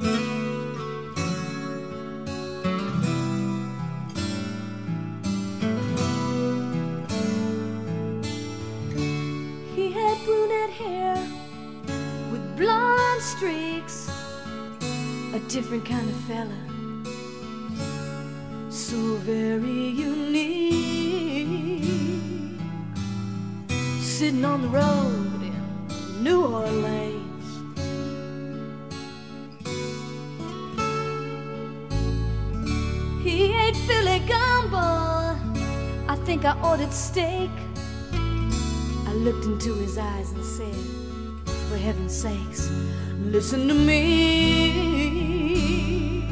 He had brunette hair with blonde streaks, a different kind of fella, so very unique. Sitting on the road in New Orleans, he ate Philly gumbo. I think I ordered steak. I looked into his eyes and said, for heaven's sakes, listen to me.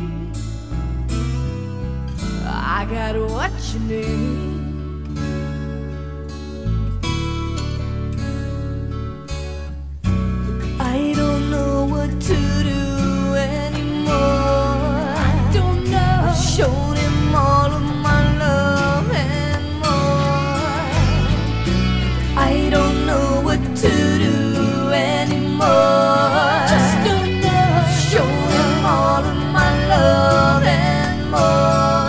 I got what you need. I don't know what to do anymore. I don't know. I showed him all of my love and more. I don't know what to do anymore. Just don't know. Show him all of my love and more.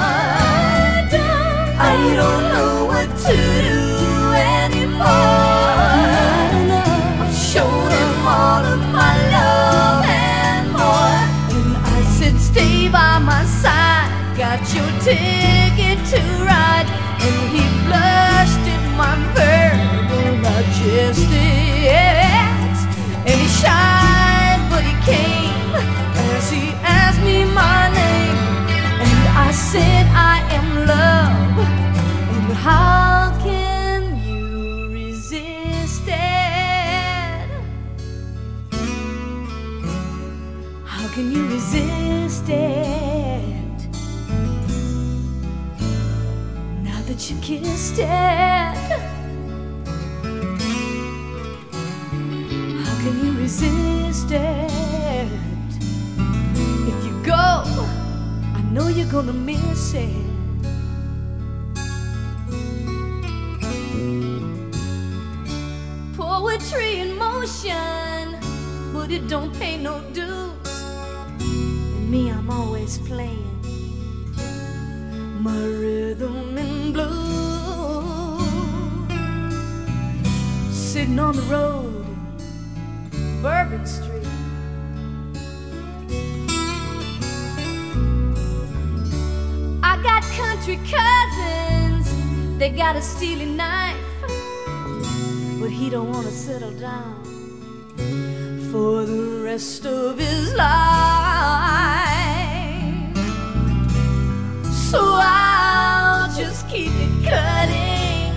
I don't know what to do anymore. I've shown him all of my love and more. And I said, stay by my side, got your ticket to ride. And he blushed at my verbal logistics. And he shied, but he came as he asked me my name. And I said, I am love. And how can you resist it? How can you resist it? Now that you kissed it, how can you resist it? If you go, I know you're gonna miss it. Poetry in motion, but it don't pay no dues. And me, I'm always playing my rhythm and blues. Sitting on the road, Bourbon Street, I got country cousins, they got a steely knife, but he don't want to settle down for the rest of his life. So I'll just keep it cutting.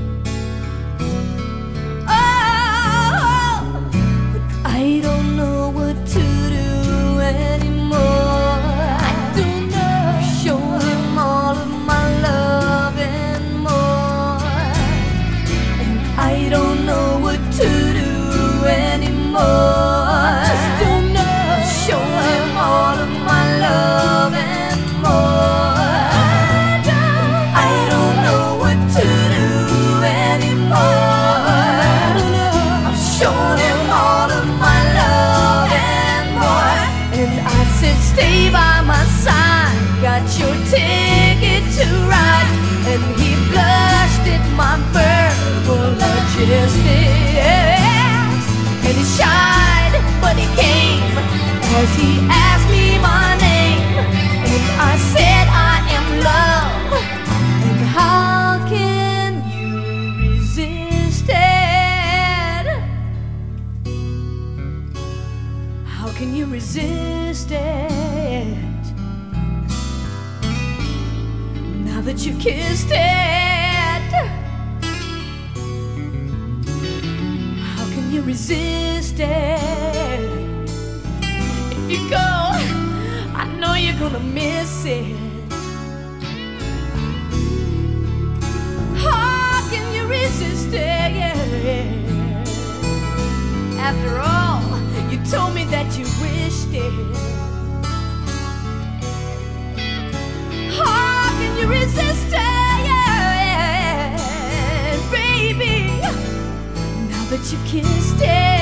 Oh, but I don't know what to do anymore. I don't know. Show him all of my love and more. And I don't know what to do anymore. Just don't know. Show him all of my love and more. I don't know what to do anymore. I've shown him all of my love and more. And I said, stay by my side, got your ticket to ride. And he blushed at my verbal logistics. And he shied, but he came as he asked me my name. And I said, I am love. And how can you resist it? How can you resist it? Now that you kissed it, how can you resist it? If you go, I know you're gonna miss it. How can you resist it? After all, you told me that you wished it. How can you resist it? Baby, now that you kissed it.